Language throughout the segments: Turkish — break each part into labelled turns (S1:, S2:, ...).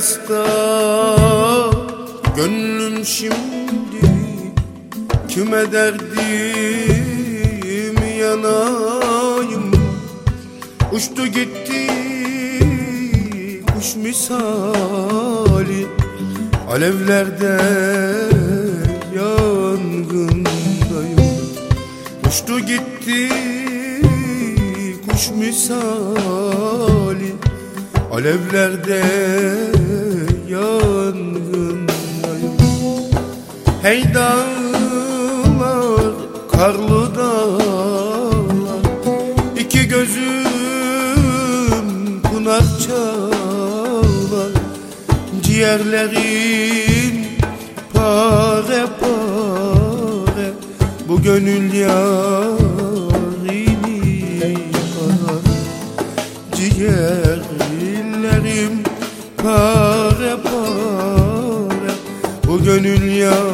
S1: yasta, gönlüm şimdi kime derdim yanayım. Uçtu gitti kuş misali, alevlerde yangındayım. Uçtu gitti kuş misali, alevlerde yangındayım. Hey dağlar, karlı dağlar, iki gözüm pınar çağlar. Ciğerlerin pare pare, bu gönül yarini arar. Ciğerlerim pare pare, bu gönül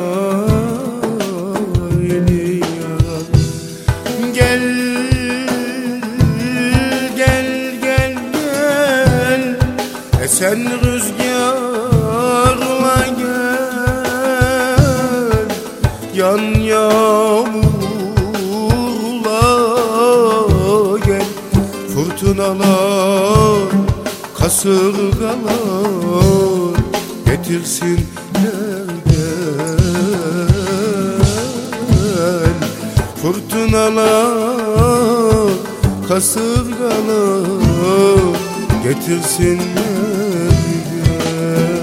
S1: yarini arar. Gel gel gel gel, esen rüzgarla gel, yan yağmurla gel. Fırtınalar, kasırgalar getirsinler gel. Fırtınalar, kasırgalar getirsinler gel.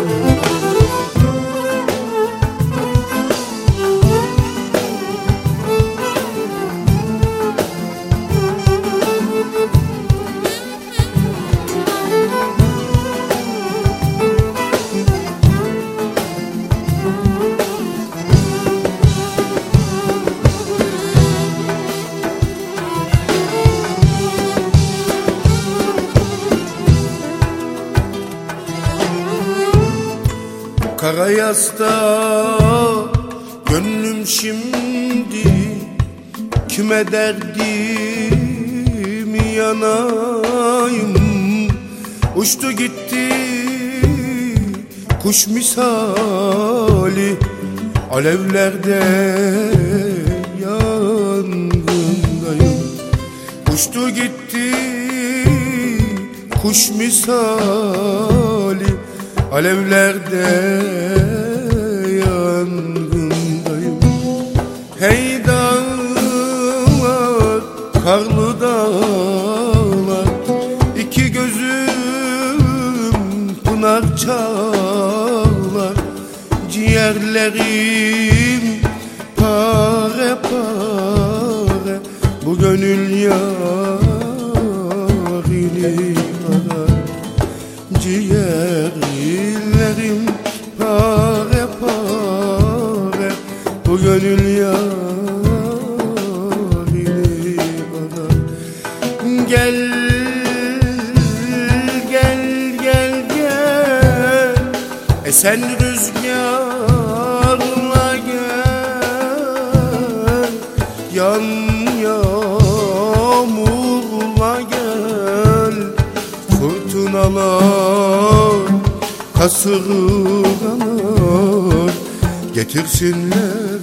S1: Kara yasta, gönlüm şimdi kime derdim yanayım. Uçtu gitti kuş misali, alevlerde yangındayım. Uçtu gitti kuş misali, alevlerde yangındayım. Hey dağlar, karlı dağlar, iki gözüm pınar çağlar. Ciğerlerim pare pare, bu gönül yarini arar. Ciğerlerim pare pare, bu gönül yarini arar. Gel gel gel gel, esen rüzgarla gel, yan yağmurla gel. Fırtınalar, kasırgalar getirsinler